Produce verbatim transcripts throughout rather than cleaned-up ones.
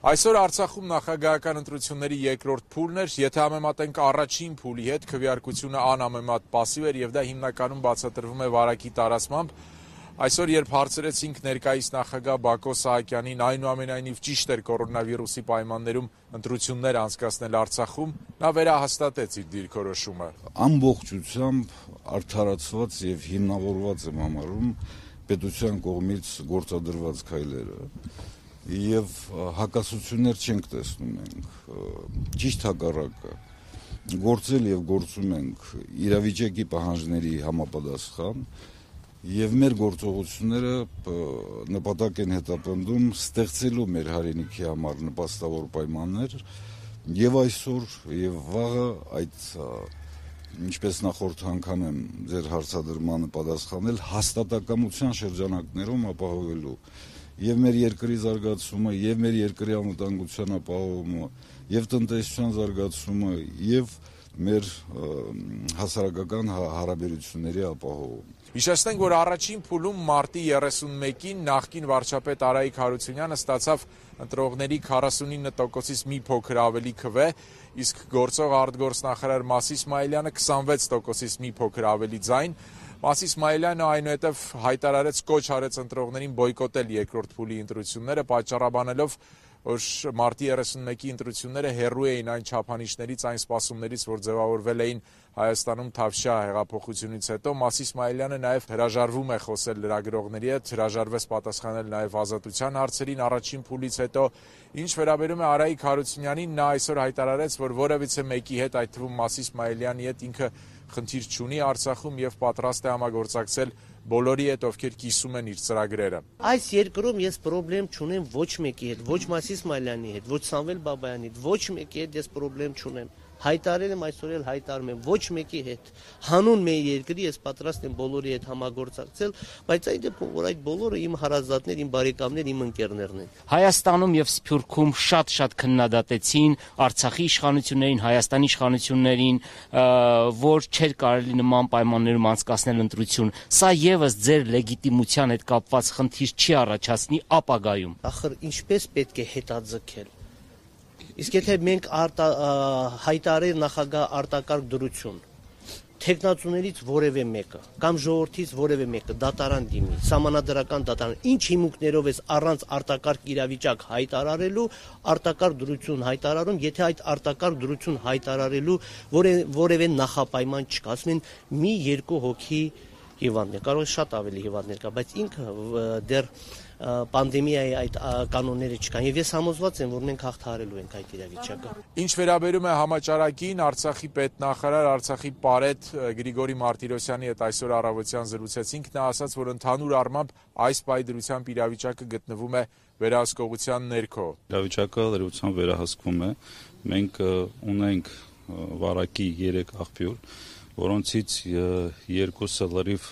Այսօր Արցախում նախագահական ընտրությունների երկրորդ փուլն էր, եթե համեմատենք առաջին փուլի հետ, քվեարկությունը անհամեմատ պասիվ էր եւ դա հիմնականում բացատրվում է վարակի տարածմամբ։ Այսօր, երբ հարցրեցինք ներկայիս նախագահ Բակո Սահակյանին, այնուամենայնիվ ճիշտ էր կորոնավիրուսի պայմաններում ընտրություններ անցկացնել Արցախում, նա վերահաստատեց իր դիրքորոշումը։ Ամբողջությամբ արդարացված եւ հիմնավորված եմ համարում պետության կողմից գործադրված քայլերը եւ հակասություններ չենք տեսնում ենք, ճիշտ հակառակը, գործել եւ գործում ենք իրավիճակի պահանջների համապատասխան եւ մեր գործողությունները նպատակ են հետապնդում ստեղծելու մեր հայրենիքի համար նպաստավոր պայմաններ եւ այսօր եւ վաղը այդ ինչպես նախորդ անգամ եմ ձեր հարցադրմանը պատասխանել հաստատակամության շրջանակներում ապահովելու եւ մեր երկրի զարգացումը, եւ մեր երկրի անվտանգության ապահովումը, եւ տնտեսության զարգացումը, եւ մեր հասարակական հարաբերությունների ապահովումը։ Հիշեցնենք, որ առաջին փուլում մարտի երեսունմեկին նախկին վարչապետ Արայիկ Հարությունյանը ստացավ ընտրողների քառասունինը տոկոսից մի փոքր ավելի քվե, իսկ գործող արտգործնախարար Մաս Իսմայելյանը քսանվեց տոկոսից մի փոքր ավելի ձայն։ Մաս Իսմայելյանը այնուհետև հայտարարեց, կոչ արեց ընտրողներին բոյկոտել երկրորդ փուլի ընտրությունները, պատճառաբանելով, որ մարտի երեսունմեկի ընտրությունները հեռու էին այն չափանիշներից, այն սպասումներից, որ ձևավորվել էին Հայաստանում Թավշյա հեղափոխությունից հետո։ Մաս Իսմայելյանը նաև հրաժարվում է խոսել լրագրողների հետ, հրաժարվեց պատասխանել նաև ազատության հարցերին առաջին փուլից հետո։ Ինչ վերաբերում է Արայիկ Հարությունյանին, նա այսօր հայտարարեց, որ որևիցե մեկի հետ, այդ թվում Մաս Իսմայելյանի հետ ինքը խնդիր չունի Արցախում եւ պատրաստ է համագործակցել բոլորի հետ, ովքեր կիսում են իր ծրագրերը։ Այս երկրում ես խնդրեմ չունեմ ոչ մեկի հետ, ոչ Մաս Իսմայելյանի հետ, ոչ Սամվել Բաբայանի հետ, ոչ մեկի հետ ես խնդրեմ չունեմ։ Հայտարել եմ, այսօր էլ հայտարարում եմ, ոչ մեկի հետ։ Հանուն մեր երկրի ես պատրաստ եմ բոլորի հետ համագործակցել, բայց այդ դեպքում, որ այդ բոլորը իմ հարազատներ, իմ բարեկամներ, իմ ընկերներն են։ Հայաստանում եւ Սփյուռքում շատ-շատ քննադատեցին Արցախի իշխանություններին, Հայաստանի իշխանություններին, որ չէր կարելի նման պայմաններում անցկացնել ընտրություն։ Սա եւս ձեր լեգիտիմության հետ կապված խնդիր չի առաջացնի ապագայում։ Ախր ինչպես պետք է հետաձգել։ Իսկ եթե մենք հայտարարել նախագահ արտակարգ դրություն, թեկնածուներից որևէ մեկը կամ ժողովրդից որևէ մեկը դատարան դիմի, սահմանադրական դատարան, ինչ հիմունքներով ես առանց արտակարգ իրավիճակ հայտարարելու, արտակարգ դրություն հայտարարում, եթե այդ արտակարգ դրություն հայտարարելու որևէ նախապայման չկա, ասում են մի երկու հոգի հիվանդներ, կարող է շատ ավելի հիվանդներ կա, բայց ինքը դեռ պանդեմիայի այդ կանոնները չկան եւ ես համոզված եմ, որ մենք հաղթահարելու ենք այդ իրավիճակը։ Ինչ վերաբերում է համաճարակին, Արցախի պետնախարար, Արցախի պարետ Գրիգորի Մարտիրոսյանի հետ այսօր առավոտյան զրուցեցինք, նա ասաց, որ ընդհանուր առմամբ այս պայդրությամբ իրավիճակը գտնվում է վերահսկողության ներքո։ Իրավիճակը լրիվությամբ վերահսկվում է։ Մենք ունենք վարակի երեք աղբյուր, որոնցից երկուսը լրիվ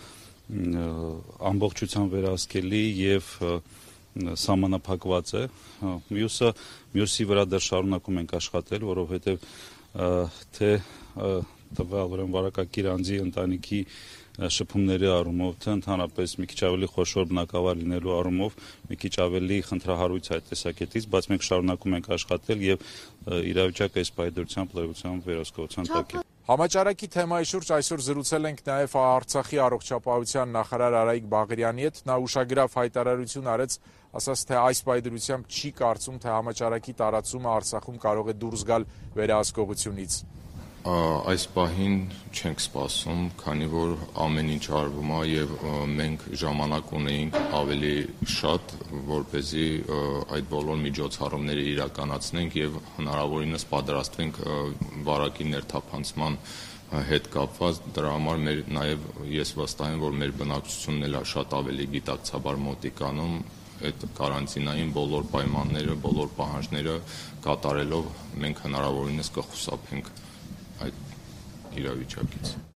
ամբողջությամբ վերահսկելի եւ սահմանափակված է։ Մյուսը մյուսի վրա դեռ շարունակում ենք աշխատել, որովհետեւ թե տվյալ ուրեմն վարակակիր անձի ընտանիքի շփումների առումով, թե ընդհանրապես մի քիչ ավելի խոշոր բնակավար լինելու առումով մի քիչ ավելի խնդրահարույց այդ տեսակետից, բայց մենք շարունակում ենք աշխատել եւ իրավիճակը այս պայդրությամբ լրիվությամբ վերահսկողության տակ է։ Համաճարակի թեմայի շուրջ այսօր զրուցել ենք նաև Արցախի առողջապահության նախարար Արայիկ Բաղարյանի հետ։ Նա ուշագրավ հայտարարություն արեց, ասաց, թե այս պայդրությամբ չի կարծում, թե համաճարակի տարածումը Արցախում կարող է դուրս գալ վերահսկողությունից։ Այս պահին չենք սպասում, քանի որ ամեն ինչ արվում է եւ մենք ժամանակ ունեինք ավելի շատ, որպեսզի այդ բոլոր միջոցառումները իրականացնենք եւ հնարավորինս պատրաստվենք վարակի ներթափանցման հետ կապված։ Դրա համար մեր նաեւ ես վստահ եմ, որ մեր բնակչությունն էլ շատ ավելի գիտակցաբար մոտիկանում այդ կարանտինային բոլոր պայմանները, բոլոր պահանջները կատարելով մենք հնարավորինս կխուսափենք այդ իրավիճակից։